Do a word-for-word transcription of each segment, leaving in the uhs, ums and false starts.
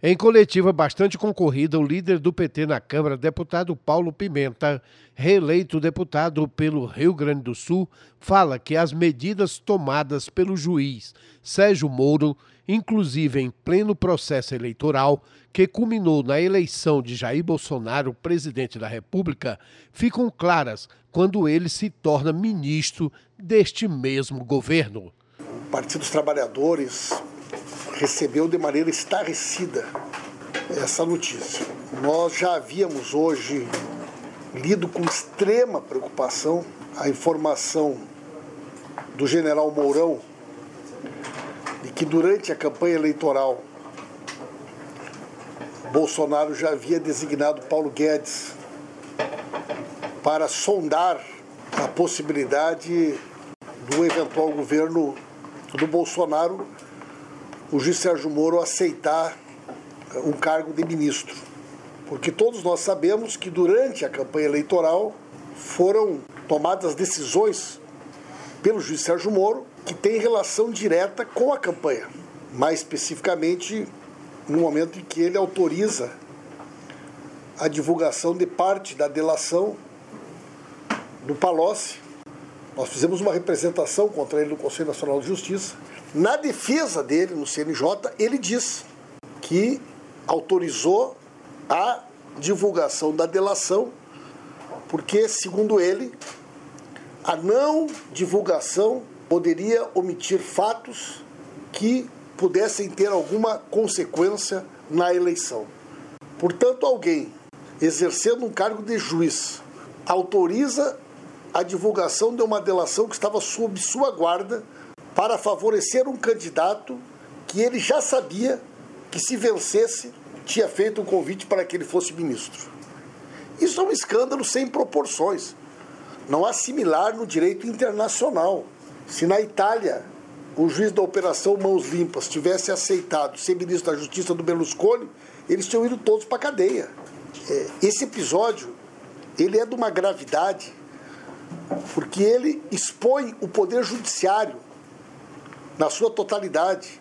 Em coletiva bastante concorrida, o líder do P T na Câmara, deputado Paulo Pimenta, reeleito deputado pelo Rio Grande do Sul, fala que as medidas tomadas pelo juiz Sérgio Moro, inclusive em pleno processo eleitoral, que culminou na eleição de Jair Bolsonaro, presidente da República, ficam claras quando ele se torna ministro deste mesmo governo. O Partido dos Trabalhadores recebeu de maneira estarrecida essa notícia. Nós já havíamos hoje lido com extrema preocupação a informação do general Mourão de que durante a campanha eleitoral Bolsonaro já havia designado Paulo Guedes para sondar a possibilidade do eventual governo do Bolsonaro, o juiz Sérgio Moro, aceitar um cargo de ministro. Porque todos nós sabemos que durante a campanha eleitoral foram tomadas decisões pelo juiz Sérgio Moro que têm relação direta com a campanha. Mais especificamente, no momento em que ele autoriza a divulgação de parte da delação do Palocci. Nós fizemos uma representação contra ele no Conselho Nacional de Justiça. Na defesa dele, no C N J, ele diz que autorizou a divulgação da delação porque, segundo ele, a não divulgação poderia omitir fatos que pudessem ter alguma consequência na eleição. Portanto, alguém exercendo um cargo de juiz autoriza a divulgação de uma delação que estava sob sua guarda para favorecer um candidato que ele já sabia que, se vencesse, tinha feito um convite para que ele fosse ministro. Isso é um escândalo sem proporções. Não há similar no direito internacional. Se na Itália o juiz da Operação Mãos Limpas tivesse aceitado ser ministro da Justiça do Berlusconi, eles tinham ido todos para a cadeia. Esse episódio ele é de uma gravidade porque ele expõe o poder judiciário na sua totalidade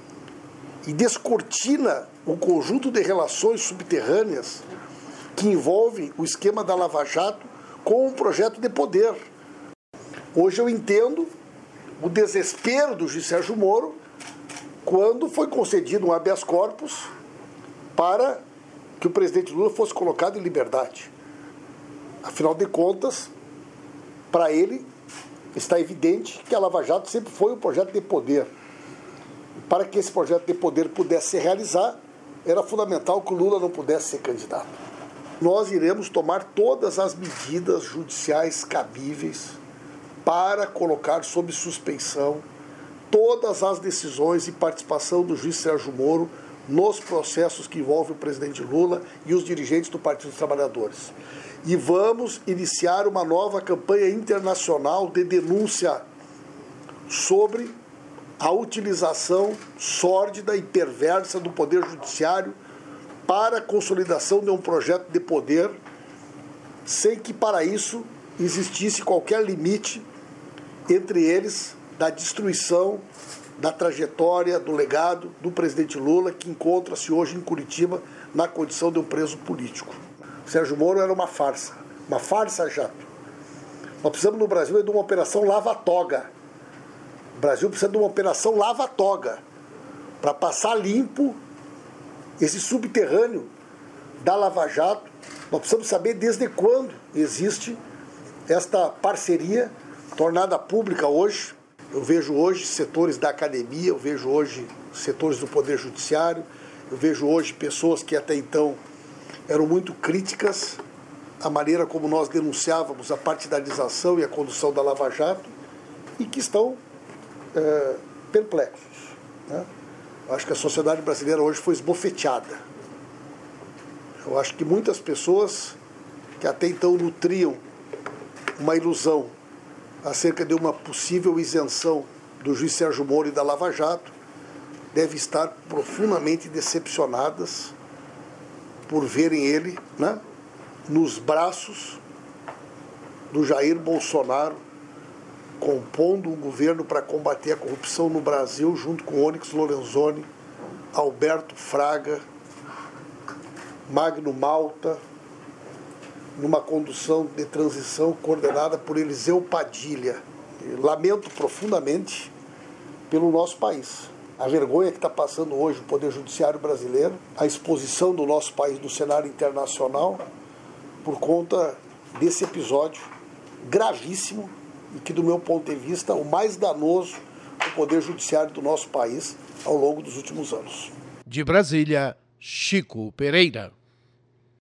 e descortina o conjunto de relações subterrâneas que envolve o esquema da Lava Jato com um projeto de poder. Hoje eu entendo o desespero do juiz Sérgio Moro quando foi concedido um habeas corpus para que o presidente Lula fosse colocado em liberdade. Afinal de contas, para ele, está evidente que a Lava Jato sempre foi um projeto de poder. E para que esse projeto de poder pudesse se realizar, era fundamental que o Lula não pudesse ser candidato. Nós iremos tomar todas as medidas judiciais cabíveis para colocar sob suspeição todas as decisões e participação do juiz Sérgio Moro nos processos que envolvem o presidente Lula e os dirigentes do Partido dos Trabalhadores. E vamos iniciar uma nova campanha internacional de denúncia sobre a utilização sórdida e perversa do Poder Judiciário para a consolidação de um projeto de poder, sem que para isso existisse qualquer limite, entre eles da destruição da trajetória, do legado do presidente Lula, que encontra-se hoje em Curitiba na condição de um preso político. Sérgio Moro era uma farsa, uma farsa jato. Nós precisamos no Brasil de uma operação lava-toga. O Brasil precisa de uma operação lava-toga para passar limpo esse subterrâneo da Lava Jato. Nós precisamos saber desde quando existe esta parceria tornada pública hoje. Eu vejo hoje setores da academia, eu vejo hoje setores do Poder Judiciário, eu vejo hoje pessoas que até então eram muito críticas à maneira como nós denunciávamos a partidarização e a condução da Lava Jato e que estão é, perplexos, né? Eu acho que a sociedade brasileira hoje foi esbofeteada. Eu acho que muitas pessoas que até então nutriam uma ilusão acerca de uma possível isenção do juiz Sérgio Moro e da Lava Jato devem estar profundamente decepcionadas por verem ele, né, nos braços do Jair Bolsonaro, compondo um governo para combater a corrupção no Brasil, junto com Onyx Lorenzoni, Alberto Fraga Magno Malta, numa condução de transição coordenada por Eliseu Padilha. Lamento profundamente pelo nosso país. A vergonha que está passando hoje o Poder Judiciário brasileiro, a exposição do nosso país no cenário internacional por conta desse episódio gravíssimo e que, do meu ponto de vista, o mais danoso do Poder Judiciário do nosso país ao longo dos últimos anos. De Brasília, Chico Pereira.